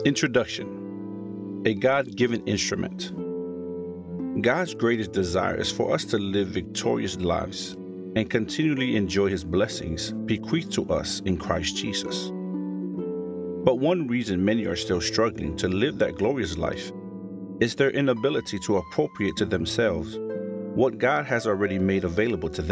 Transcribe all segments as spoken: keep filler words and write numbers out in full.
Introduction: A God-given instrument. God's greatest desire is for us to live victorious lives and continually enjoy His blessings bequeathed to us in Christ Jesus. But one reason many are still struggling to live that glorious life is their inability to appropriate to themselves what God has already made available to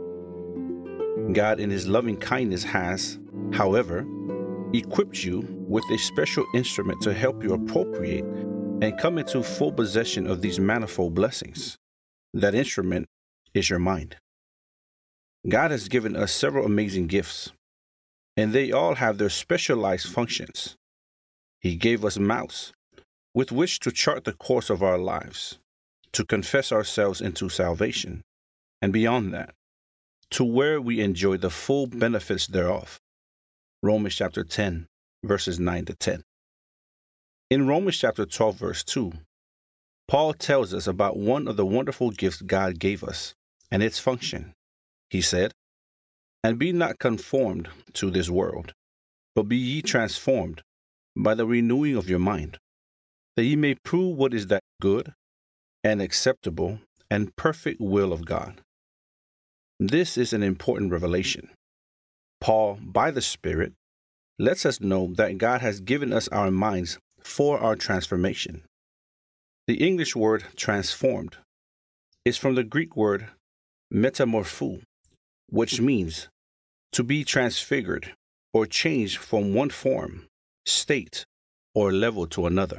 them. God, in His loving kindness, has, however, equipped you with a special instrument to help you appropriate and come into full possession of these manifold blessings. That instrument is your mind. God has given us several amazing gifts, and they all have their specialized functions. He gave us mouths with which to chart the course of our lives, to confess ourselves into salvation, and beyond that, to where we enjoy the full benefits thereof. Romans chapter ten, verses nine to ten. In Romans chapter twelve, verse two, Paul tells us about one of the wonderful gifts God gave us and its function. He said, "And be not conformed to this world, but be ye transformed by the renewing of your mind, that ye may prove what is that good and acceptable and perfect will of God." This is an important revelation. Paul, by the Spirit, lets us know that God has given us our minds for our transformation. The English word transformed is from the Greek word metamorpho, which means to be transfigured or changed from one form, state, or level to another.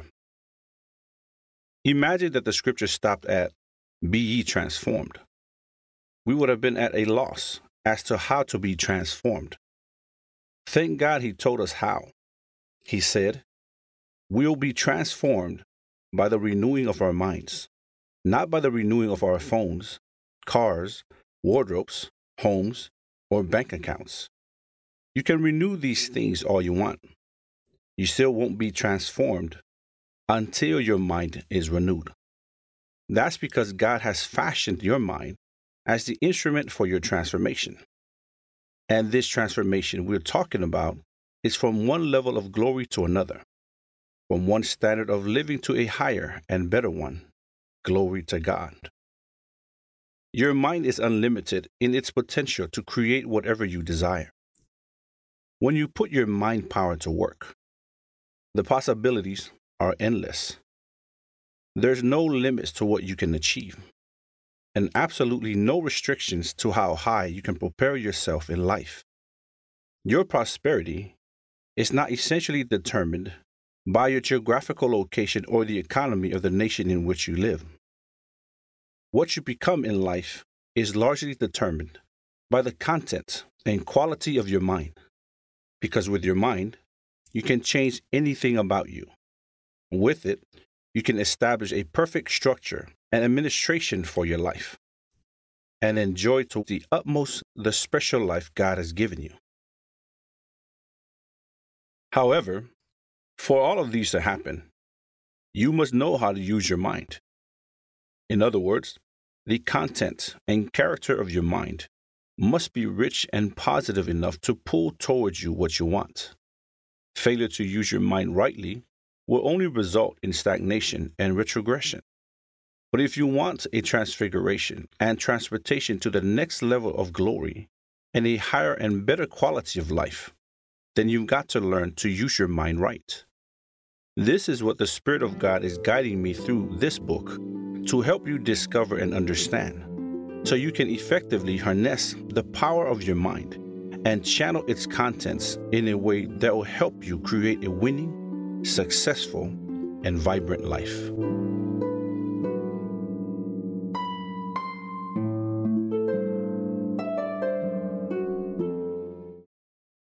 Imagine that the scripture stopped at, "Be ye transformed." We would have been at a loss as to how to be transformed. Thank God He told us how. He said, "We'll be transformed by the renewing of our minds, not by the renewing of our phones, cars, wardrobes, homes, or bank accounts." You can renew these things all you want. You still won't be transformed until your mind is renewed. That's because God has fashioned your mind as the instrument for your transformation. And this transformation we're talking about is from one level of glory to another, from one standard of living to a higher and better one. Glory to God. Your mind is unlimited in its potential to create whatever you desire. When you put your mind power to work, the possibilities are endless. There's no limits to what you can achieve, and absolutely no restrictions to how high you can propel yourself in life. Your prosperity is not essentially determined by your geographical location or the economy of the nation in which you live. What you become in life is largely determined by the content and quality of your mind, because with your mind, you can change anything about you. With it, you can establish a perfect structure and administration for your life, and enjoy to the utmost the special life God has given you. However, for all of these to happen, you must know how to use your mind. In other words, the content and character of your mind must be rich and positive enough to pull towards you what you want. Failure to use your mind rightly will only result in stagnation and retrogression. But if you want a transfiguration and transportation to the next level of glory and a higher and better quality of life, then you've got to learn to use your mind right. This is what the Spirit of God is guiding me through this book to help you discover and understand, so you can effectively harness the power of your mind and channel its contents in a way that will help you create a winning, successful, and vibrant life.